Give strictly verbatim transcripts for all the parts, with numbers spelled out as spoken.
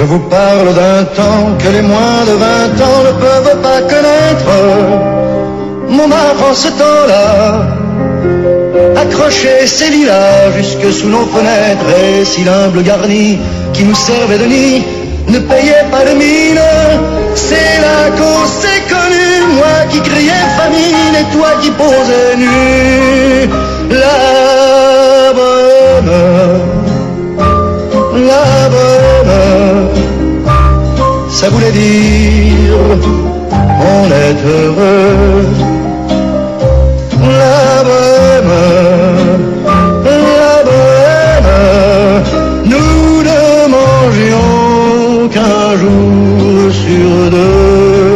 Je vous parle d'un temps que les moins de vingt ans ne peuvent pas connaître. Montmartre en ce temps-là accrochait ses lilas jusque sous nos fenêtres, et si l'humble garni qui nous servait de nid ne payait pas de mine, c'est là qu'on s'est connu, moi qui criais famine et toi qui posais nu. La bonne, la bonne, ça voulait dire on est heureux. La bohème, la bohème, nous ne mangions qu'un jour sur deux.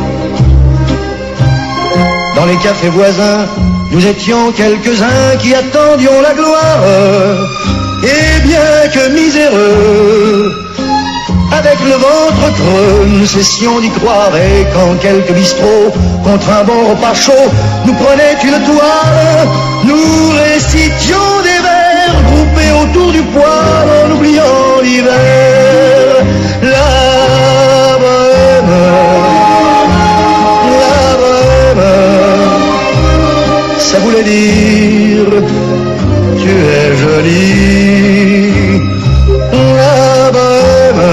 Dans les cafés voisins, nous étions quelques-uns qui attendions la gloire. Et bien que miséreux, avec le ventre creux, nous cessions d'y croire. Et quand quelques bistrots, contre un bon repas chaud, nous prenaient une toile, nous récitions des vers groupés autour du poêle en oubliant l'hiver. La bohème, la bohème, ça voulait dire tu es jolie. La bohème,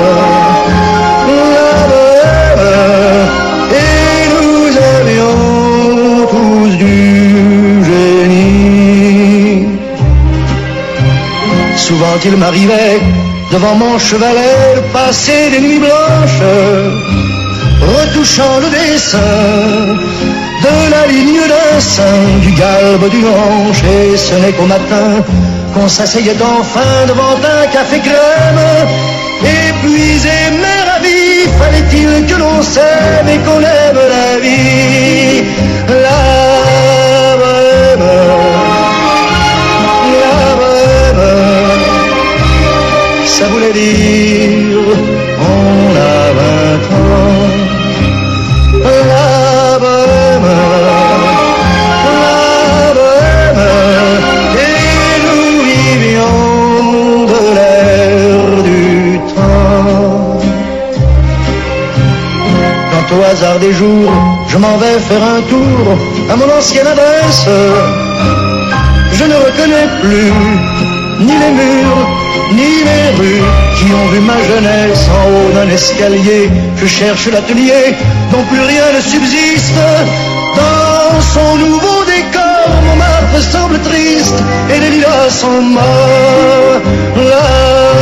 la bohème, et nous avions tous du génie. Souvent il m'arrivait devant mon chevalet de passer des nuits blanches, retouchant le dessin de la ligne d'un sein, du galbe d'une hanche, et ce n'est qu'au matin qu'on s'asseyait enfin devant un café crème. Épuisé mais ravi, fallait-il que l'on s'aime et qu'on aime la vie. La bohème, la bohème, ça voulait dire on a vingt ans. La bohème, la bohème, et nous vivions de l'air du temps. Quand au hasard des jours, je m'en vais faire un tour à mon ancienne adresse, je ne reconnais plus ni les murs, ni les rues qui ont vu ma jeunesse en haut d'un escalier. Je cherche l'atelier dont plus rien ne subsiste. Dans son nouveau décor, Montmartre semble triste et les lilas sont morts. Là